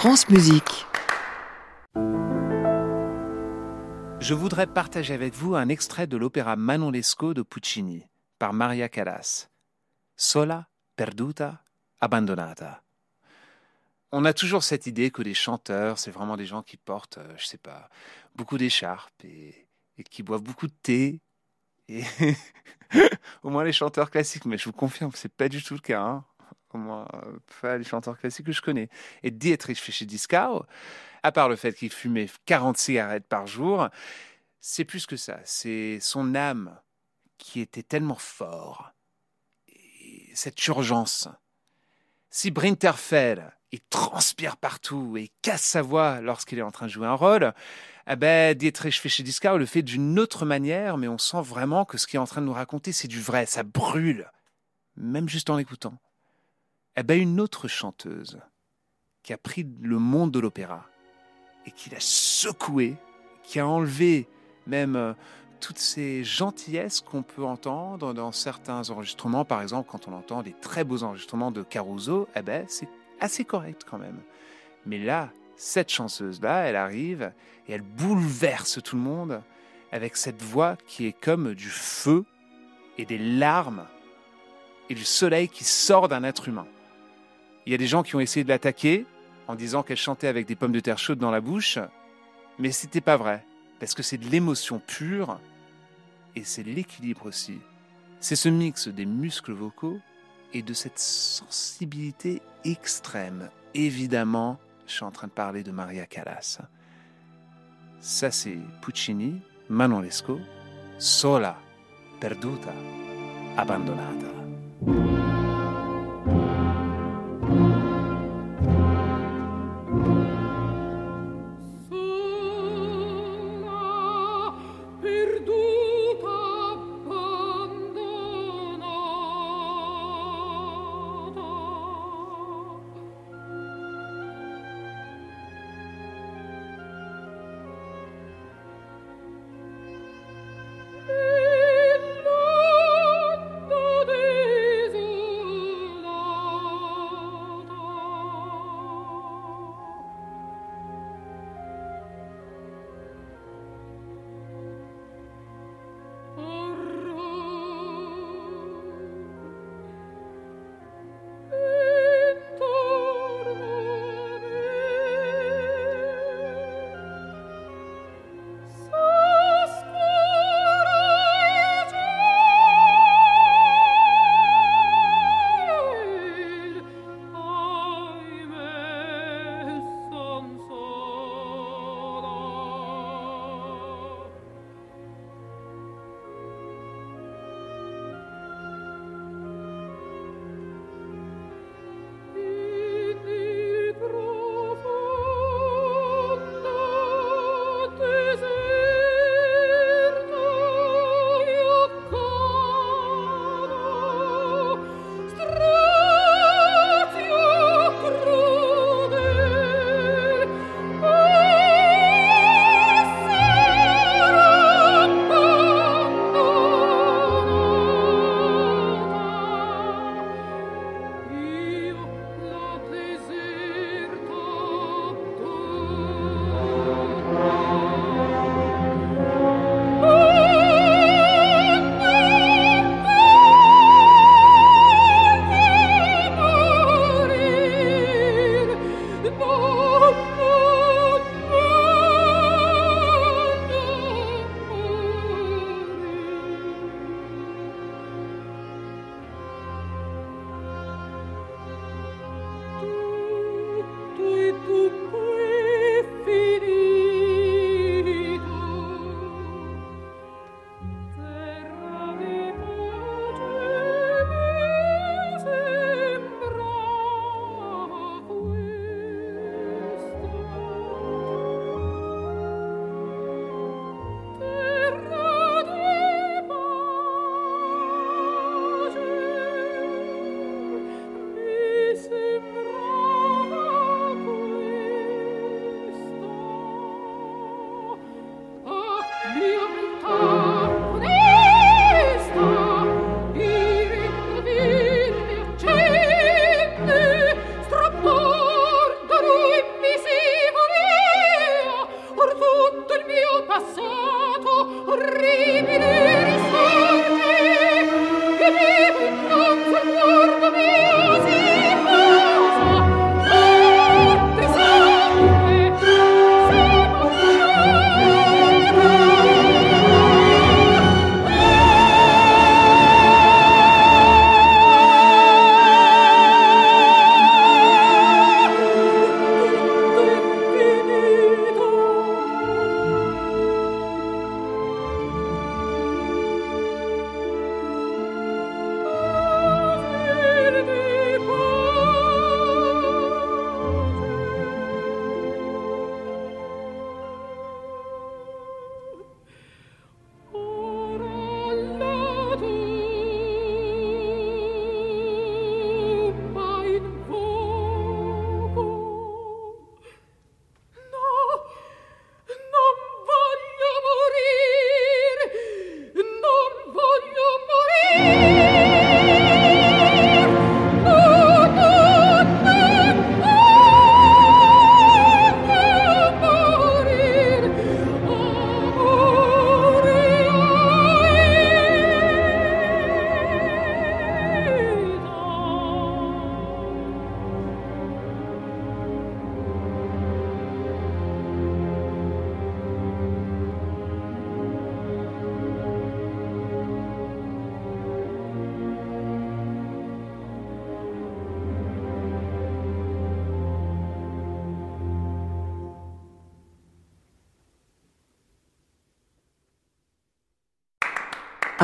France Musique. Je voudrais partager avec vous un extrait de l'opéra Manon Lescaut de Puccini par Maria Callas. Sola, perduta, abbandonata. On a toujours cette idée que les chanteurs, c'est vraiment des gens qui portent, beaucoup d'écharpes et qui boivent beaucoup de thé. Et au moins les chanteurs classiques, mais je vous confirme que c'est pas du tout le cas. Au moins, pas les chanteurs classiques que je connais. Et Dietrich Fischer-Dieskau, à part le fait qu'il fumait 40 cigarettes par jour, c'est plus que ça. C'est son âme qui était tellement fort. Et cette urgence. Si Brinterfell, il transpire partout et casse sa voix lorsqu'il est en train de jouer un rôle, Dietrich Fischer-Dieskau le fait d'une autre manière, mais on sent vraiment que ce qu'il est en train de nous raconter, c'est du vrai, ça brûle, même juste en l'écoutant. Une autre chanteuse qui a pris le monde de l'opéra et qui l'a secoué, qui a enlevé même toutes ces gentillesses qu'on peut entendre dans certains enregistrements. Par exemple, quand on entend des très beaux enregistrements de Caruso, c'est assez correct quand même. Mais là, cette chanteuse-là, elle arrive et elle bouleverse tout le monde avec cette voix qui est comme du feu et des larmes et du soleil qui sort d'un être humain. Il y a des gens qui ont essayé de l'attaquer en disant qu'elle chantait avec des pommes de terre chaudes dans la bouche, mais c'était pas vrai, parce que c'est de l'émotion pure et c'est l'équilibre aussi. C'est ce mix des muscles vocaux et de cette sensibilité extrême. Évidemment, je suis en train de parler de Maria Callas. Ça, c'est Puccini, Manon Lescaut, Sola, perduta, abbandonata.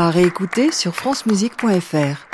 À réécouter sur francemusique.fr.